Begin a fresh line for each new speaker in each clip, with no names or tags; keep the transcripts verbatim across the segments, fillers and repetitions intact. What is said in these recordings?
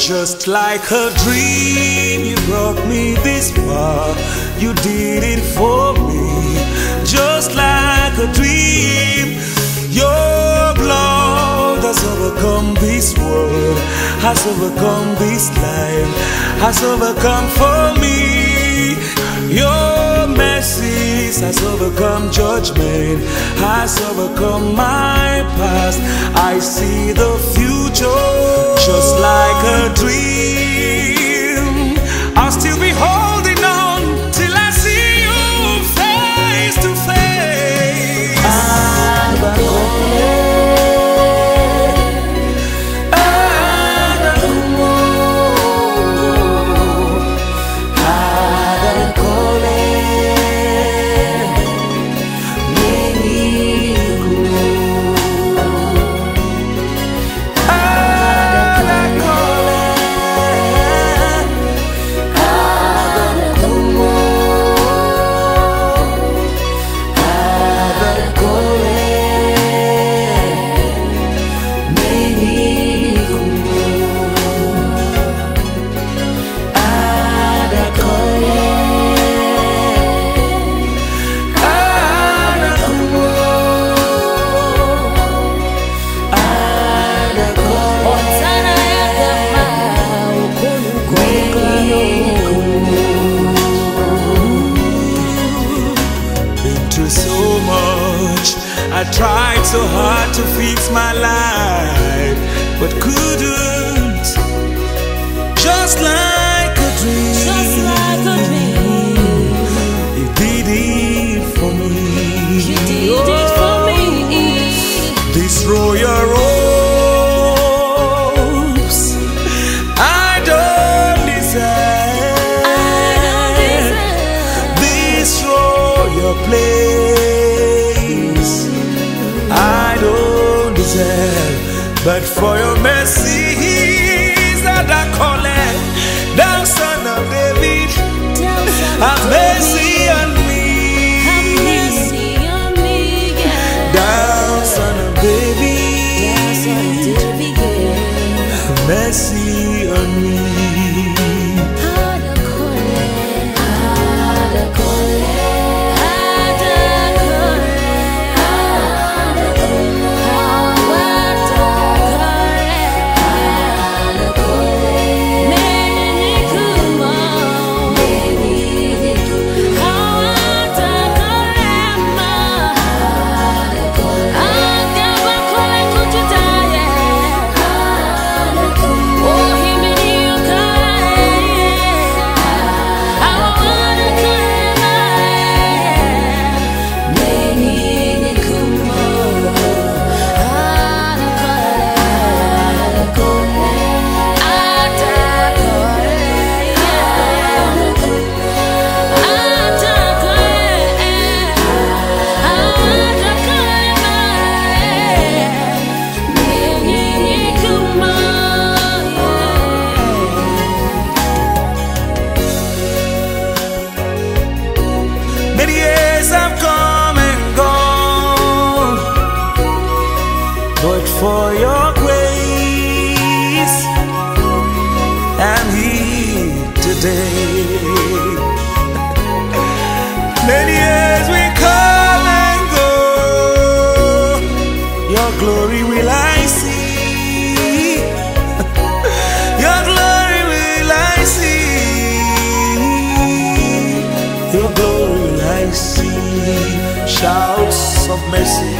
Just like a dream, you brought me this far. You did it for me. Just like a dream, your blood has overcome this world, has overcome this life, has overcome for me. Your mercies has overcome judgment, has overcome my past. I see the future. Just like a dream, I'll still be holding on till I see you face to face. I tried so hard to fix my life, but couldn't. Just like a dream,
just like a dream,
you did it for me.
You did it for me.
This royal robes I don't deserve.
I don't deserve
this royal place. I don't deserve, but for your mercies that I call it, thou son of David, have mercy on me.
Have mercy on me, yeah.
Thou son of David,
Thou son of David, yeah.
have mercy on me. Many years have come and gone, but for your grace, I'm here today. Many years we come and go, your glory will I see. Your glory will I see. Your glory will I see. Shouts of mercy.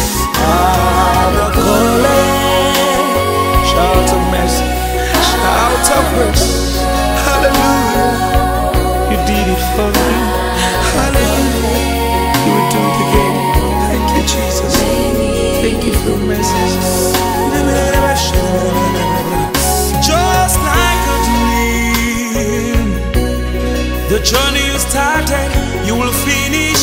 Shout of mercy. Shout of grace. Hallelujah. You did it for me. Hallelujah. You will do it again. Thank you, Jesus. Thank you for mercy. Just like a dream, the journey you started, you will finish.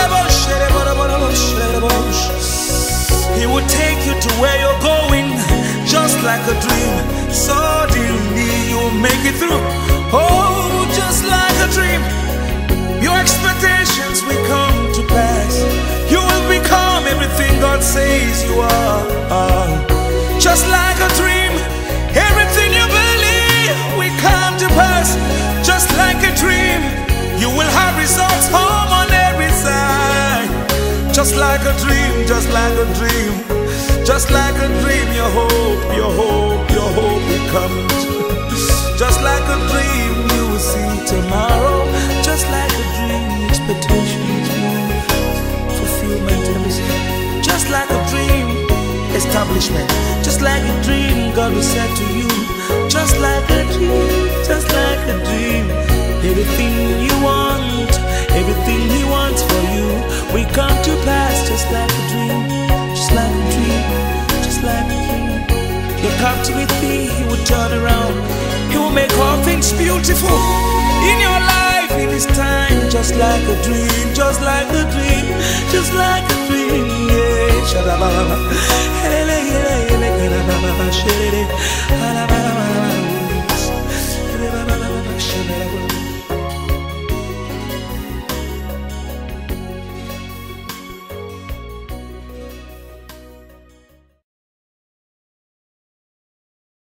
He will take you to where you're going, just like a dream. Suddenly you'll make it through. Oh, just like a dream, your expectations will come to pass. You will become everything God says you are. Just like a dream, everything you believe like a dream, just like a dream, just like a dream. Your hope, your hope, your hope will come. Just like a dream, you will see tomorrow. Just like a dream, expectations move, fulfillment everything. Just like a dream, establishment. Just like a dream, God will say to you. Just like a dream, just like a dream. Everything you want, everything He wants for you will come to pass. Just like a dream, just like a dream, just like a dream. Your captivity He will turn around. He will make all things beautiful in your life in His time. Just like a dream, just like a dream, just like a dream. Yeah,